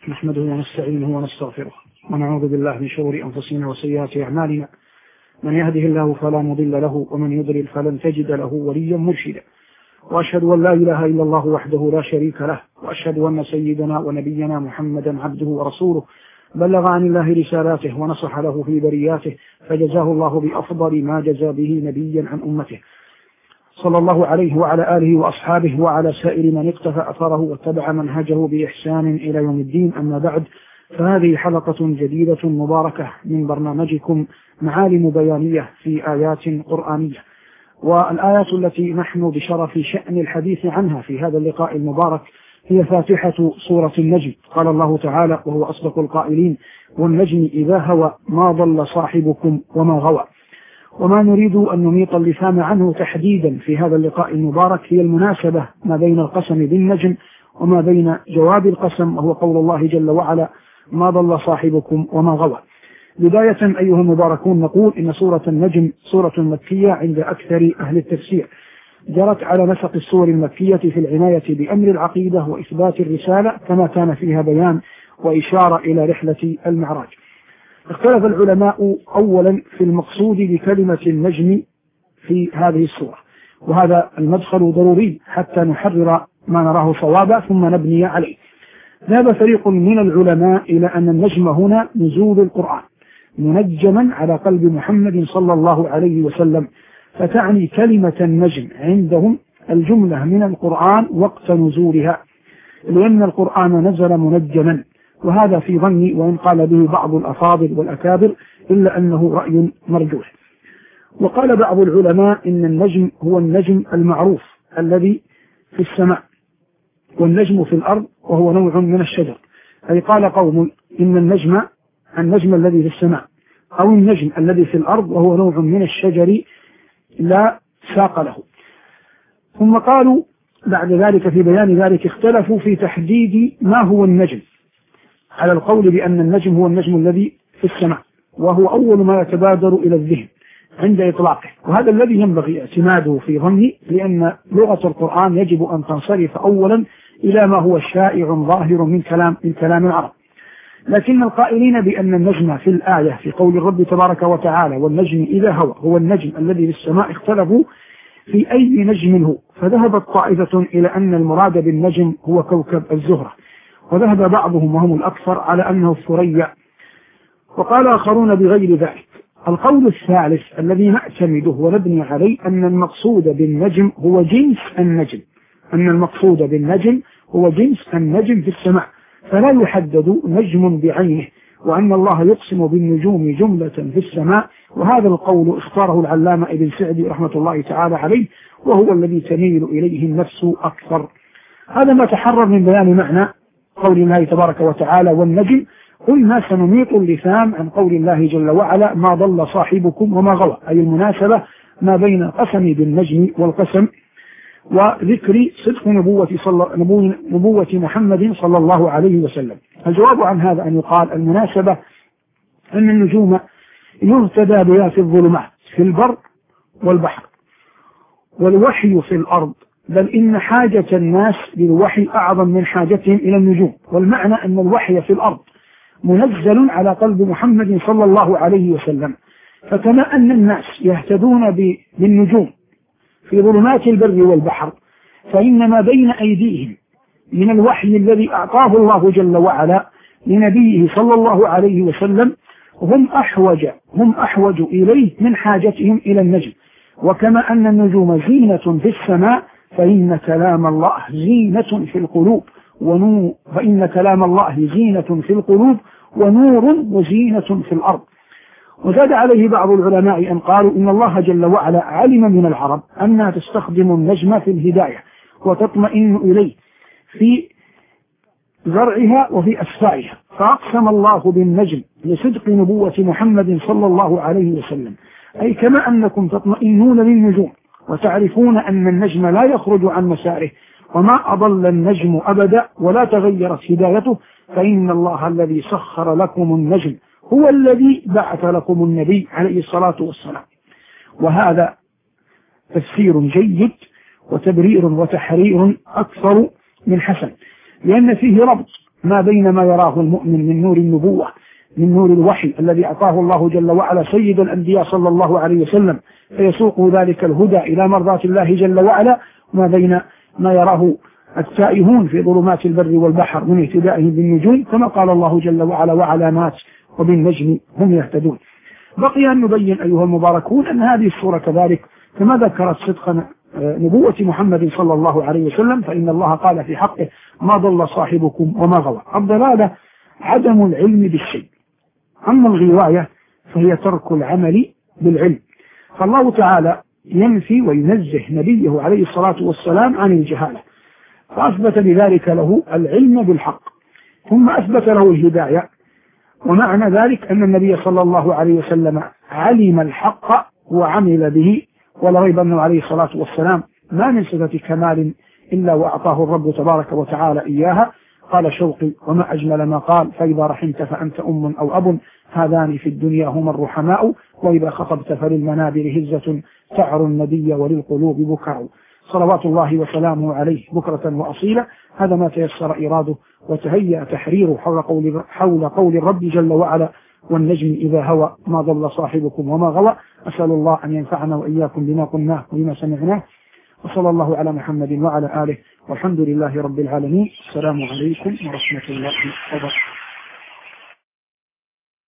نحمده ونستعينه ونستغفره ونعوذ بالله من شرور أنفسنا وسيئات أعمالنا، من يهده الله فلا مضل له ومن يضلل فلن تجد له وليا مرشدا، وأشهد أن لا إله إلا الله وحده لا شريك له، وأشهد أن سيدنا ونبينا محمدا عبده ورسوله بلغ عن الله رسالاته ونصح له في برياته، فجزاه الله بأفضل ما جزى به نبيا عن أمته، صلى الله عليه وعلى آله وأصحابه وعلى سائر من اقتفى أثره واتبع منهجه بإحسان إلى يوم الدين. أما بعد، فهذه حلقة جديدة مباركة من برنامجكم معالم بيانية في آيات قرآنية، والآيات التي نحن بشرف شأن الحديث عنها في هذا اللقاء المبارك هي فاتحة سورة النجم. قال الله تعالى وهو أصدق القائلين: والنجم إذا هوى ما ضل صاحبكم وما غوى. وما نريد أن نميط اللسان عنه تحديدا في هذا اللقاء المبارك هي المناسبة ما بين القسم بالنجم وما بين جواب القسم، وهو قول الله جل وعلا: ما ضل صاحبكم وما غوى. بداية أيها المباركون، نقول إن سورة النجم سورة مكية عند أكثر أهل التفسير، جرت على نسق السور المكية في العناية بأمر العقيدة وإثبات الرسالة، كما كان فيها بيان وإشارة إلى رحلة المعراج. اختلف العلماء أولا في المقصود بكلمة النجم في هذه السورة، وهذا المدخل ضروري حتى نحرر ما نراه صوابا ثم نبني عليه. ذهب فريق من العلماء إلى أن النجم هنا نزول القرآن منجما على قلب محمد صلى الله عليه وسلم، فتعني كلمة النجم عندهم الجملة من القرآن وقت نزولها، لأن القرآن نزل منجما، وهذا في ظني وإن قال به بعض الأفاضل والأكابر إلا أنه رأي مرجوح. وقال بعض العلماء إن النجم هو النجم المعروف الذي في السماء، والنجم في الأرض وهو نوع من الشجر، أي قال قوم إن النجم الذي في السماء أو النجم الذي في الأرض وهو نوع من الشجر لا ساق له. ثم قالوا بعد ذلك في بيان ذلك اختلفوا في تحديد ما هو النجم، على القول بأن النجم هو النجم الذي في السماء، وهو أول ما يتبادر إلى الذهن عند إطلاقه، وهذا الذي ينبغي اعتماده في ظني، لأن لغة القرآن يجب أن تنصرف أولا إلى ما هو شائع ظاهر من كلام العرب. لكن القائلين بأن النجم في الآية في قول الرب تبارك وتعالى: والنجم إذا هوى هو النجم الذي في السماء، اختلفوا في أي نجم هو، فذهبت طائفة إلى أن المراد بالنجم هو كوكب الزهرة، وذهب بعضهم وهم الأكثر على أنه الثريا، وقال آخرون بغير ذلك. القول الثالث الذي نعتمده ونبني عليه أن المقصود بالنجم هو جنس النجم في السماء، فلا يحدد نجم بعينه، وأن الله يقسم بالنجوم جملة في السماء، وهذا القول اختاره العلامة ابن سعدي رحمة الله تعالى عليه، وهو الذي تميل إليه النفس أكثر. هذا ما تحرر من بيان معنى قول الله تبارك وتعالى: والنجم. قلنا سنميط اللسان عن قول الله جل وعلا: ما ضل صاحبكم وما غوى، أي المناسبة ما بين القسم بالنجم والقسم وذكر صدق نبوة محمد صلى الله عليه وسلم. الجواب عن هذا أن يقال المناسبة أن النجوم يهتدى بها في الظلمات في البر والبحر، والوحي في الأرض، بل إن حاجة الناس للوحي أعظم من حاجتهم إلى النجوم. والمعنى أن الوحي في الأرض منزل على قلب محمد صلى الله عليه وسلم، فكما أن الناس يهتدون بالنجوم في ظلمات البر والبحر، فإن ما بين أيديهم من الوحي الذي أعطاه الله جل وعلا لنبيه صلى الله عليه وسلم هم أحوج إليه من حاجتهم إلى النجم. وكما أن النجوم زينة في السماء، فإن كلام الله زينة في القلوب ونور وزينة في الأرض. وزاد عليه بعض العلماء أن قالوا إن الله جل وعلا علم من العرب أنها تستخدم النجم في الهداية وتطمئن إليه في زرعها وفي أسفارها، فأقسم الله بالنجم لصدق نبوة محمد صلى الله عليه وسلم، أي كما أنكم تطمئنون للنجوم وتعرفون أن النجم لا يخرج عن مساره وما أضل النجم أبدا ولا تغيرت هدايته، فإن الله الذي سخر لكم النجم هو الذي بعث لكم النبي عليه الصلاة والسلام. وهذا تفسير جيد وتبرير وتحرير أكثر من حسن، لأن فيه ربط ما بين ما يراه المؤمن من نور النبوة من نور الوحي الذي أعطاه الله جل وعلا سيد الأنبياء صلى الله عليه وسلم فيسوق ذلك الهدى إلى مرضاة الله جل وعلا، وما بين ما يراه التائهون في ظلمات البر والبحر من اهتدائهم بالنجوم، كما قال الله جل وعلا وعلامات وبالنجم هم يهتدون. بقي أن نبين أيها المباركون أن هذه السورة كذلك كما ذكرت صدق نبوة محمد صلى الله عليه وسلم، فإن الله قال في حقه ما ضل صاحبكم وما غوى. الضلالة عدم العلم بالشيء، أما الغواية فهي ترك العمل بالعلم. فالله تعالى ينفي وينزه نبيه عليه الصلاة والسلام عن الجهالة، فأثبت بذلك له العلم بالحق، ثم أثبت له الهداية. ومعنى ذلك أن النبي صلى الله عليه وسلم علم الحق وعمل به، ولا ريب أنه عليه الصلاة والسلام ما من صفة كمال إلا وأعطاه الرب تبارك وتعالى إياها. قال شوقي وما أجمل ما قال: فإذا رحمت فأنت أم أو أب، هذان في الدنيا هما الرحماء، وإذا خطبت فللمنابر هزة تعر النبي وللقلوب بكاء. صلوات الله وسلامه عليه بكرة وأصيلا. هذا ما تيسر إراده وتهيأ تحريره حول قول الرب جل وعلا: والنجم إذا هوى ما ضل صاحبكم وما غوى. أسأل الله أن ينفعنا وإياكم بما قلناه وبما سمعناه، وصلى الله على محمد وعلى آله، والحمد لله رب العالمين. السلام عليكم ورحمة الله وبركاته.